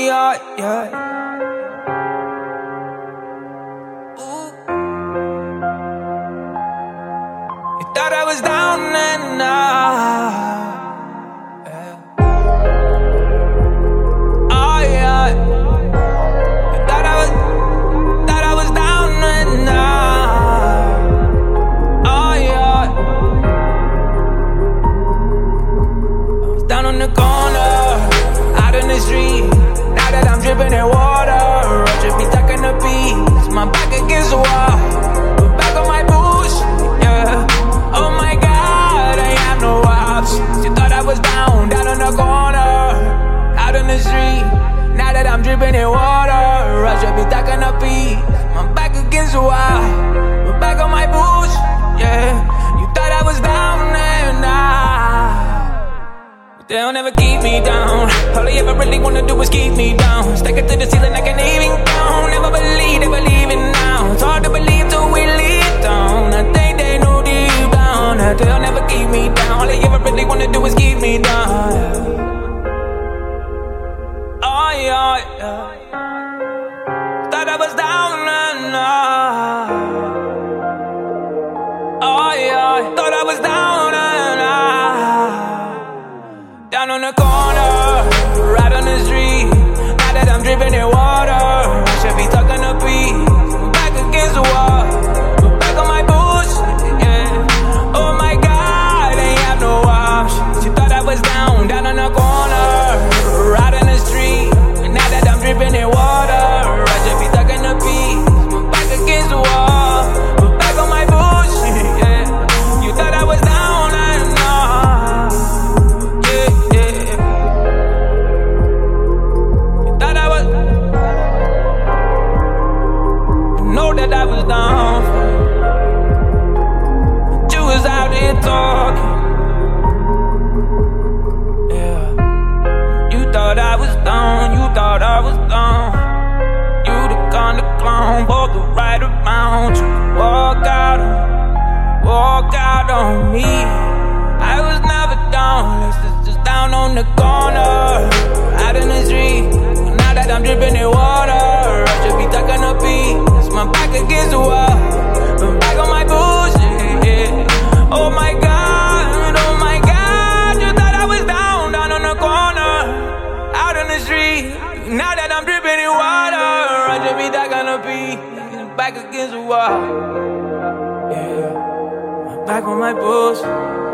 yeah, yeah. You thought I was down and out. Yeah. Oh yeah. You thought I was down and out. Oh yeah. I was down on the corner, out in the street. Now that I'm dripping in water, I should be tucking the beats. My back against the wall, back on my boots, yeah. Oh my God, I have no options. You thought I was down on the corner, out in the street. Now that I'm dripping in water, I should be tucking the beats. My back against the wall, back on my boots, yeah. You thought I was down and out. They'll never keep me down. All I ever really wanna do is keep me down. Stack it to the ceiling, I can't even count. Never believe it now. It's hard to believe till we leave down. I think they know deep down that they'll never keep me down. All I ever really wanna do is keep me down. Oh yeah, yeah. Thought I was down and out. Oh yeah, thought I was down and out. Down on the corner, right on the street. Now that I'm dripping in water, I should be tucking the beat. Back against the wall, back on my boots, yeah. Oh my God, I ain't have no options. You thought I was down on the corner, right on the street. And now that I'm dripping in water, I should be tucking the beat. Back against the wall, back on my boots, yeah. You thought I was down and out. Know that I was down for you, but you was out here talking. Yeah, you thought I was down, you thought I was down. You the kind of clown, both the right amount. You walk out on me. I was never down, just down on the corner, out in the street. Now that I'm dripping in water, I should be tucking a beat. My back against the wall, back on my boots, yeah. Oh my God, you thought I was down on the corner, out in the street. Now that I'm dripping in water, I should be tucking a beat. Back against the wall, yeah. Back on my boots.